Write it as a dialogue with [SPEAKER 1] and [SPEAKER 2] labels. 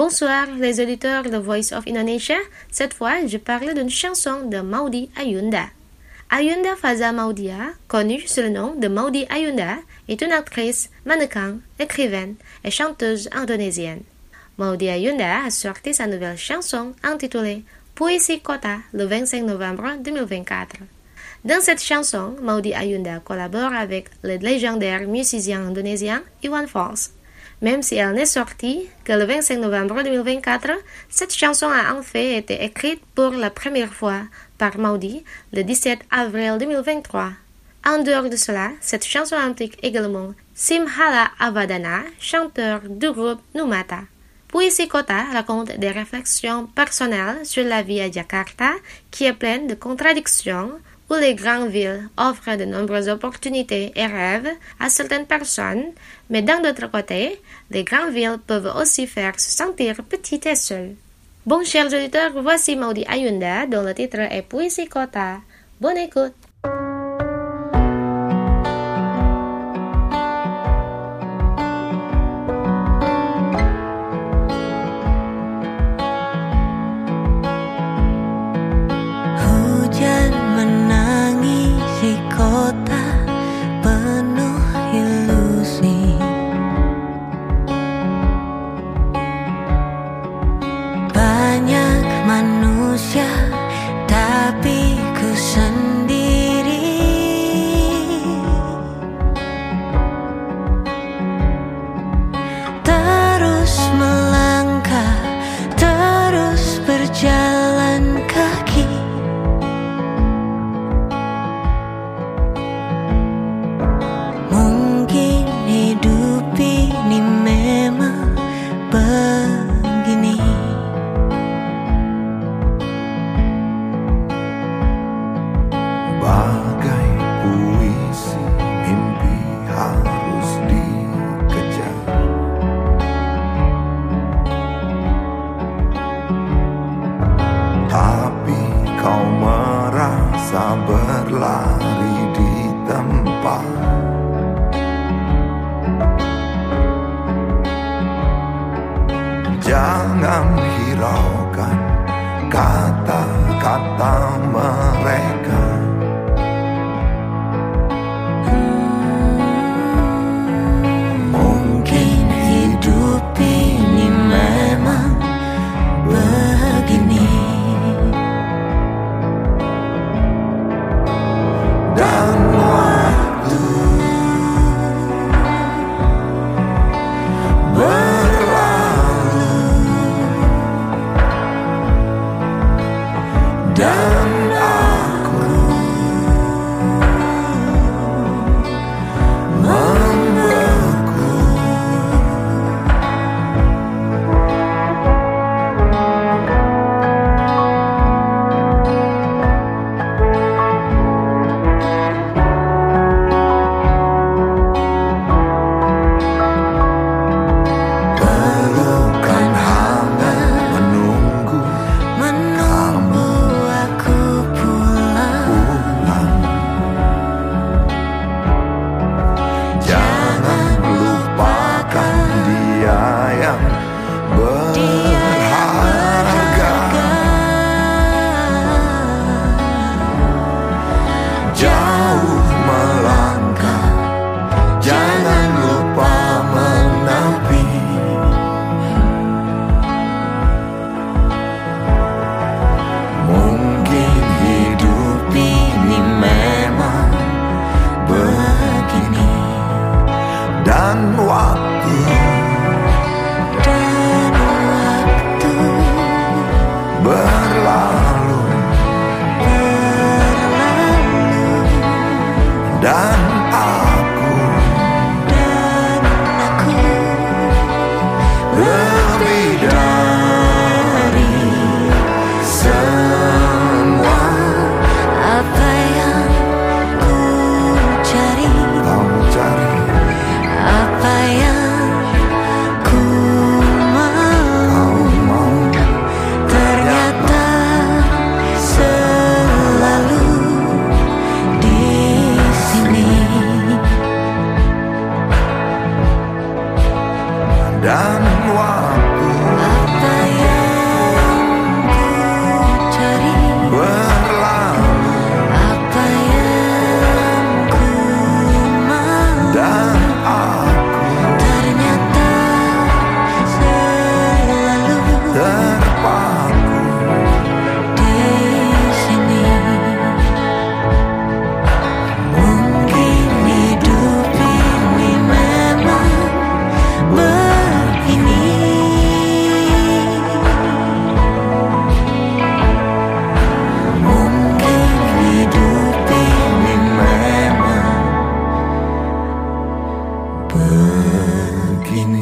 [SPEAKER 1] Bonsoir les auditeurs de Voice of Indonesia. Cette fois, je parle d'une chanson de Maudy Ayunda. Ayunda Faza Maudia, connue sous le nom de Maudy Ayunda, est une actrice, mannequin, écrivaine et chanteuse indonésienne. Maudy Ayunda a sorti sa nouvelle chanson intitulée Puisi Kota le 25 novembre 2024. Dans cette chanson, Maudy Ayunda collabore avec le légendaire musicien indonésien Iwan Fals. Même si elle n'est sortie que le 25 novembre 2024, cette chanson a en fait été écrite pour la première fois par Maudy le 17 avril 2023. En dehors de cela, cette chanson implique également Simhala Avadana, chanteur du groupe Numata. Puisi Kota raconte des réflexions personnelles sur la vie à Jakarta qui est pleine de contradictions, où les grandes villes offrent de nombreuses opportunités et rêves à certaines personnes, mais d'un autre côté, les grandes villes peuvent aussi faire se sentir petites et seules. Bon, chers auditeurs, voici Maudy Ayunda dont le titre est Puisi Kota. Bonne écoute!
[SPEAKER 2] Tapi ku sendiri, terus melangkah, terus berjalan kaki. Mungkin hidup ini memang begini.
[SPEAKER 3] Bagai puisi, mimpi harus dikejar. Tapi kau merasa berlari di tempat. Jangan hiraukan kata-kata mereka. Dan waktu berlalu, dan aku lebih dari semua
[SPEAKER 2] apa yang ku cari.
[SPEAKER 3] Kamu cari
[SPEAKER 2] Apa yang ku mau, ternyata selalu di sini.
[SPEAKER 3] dan waktu kini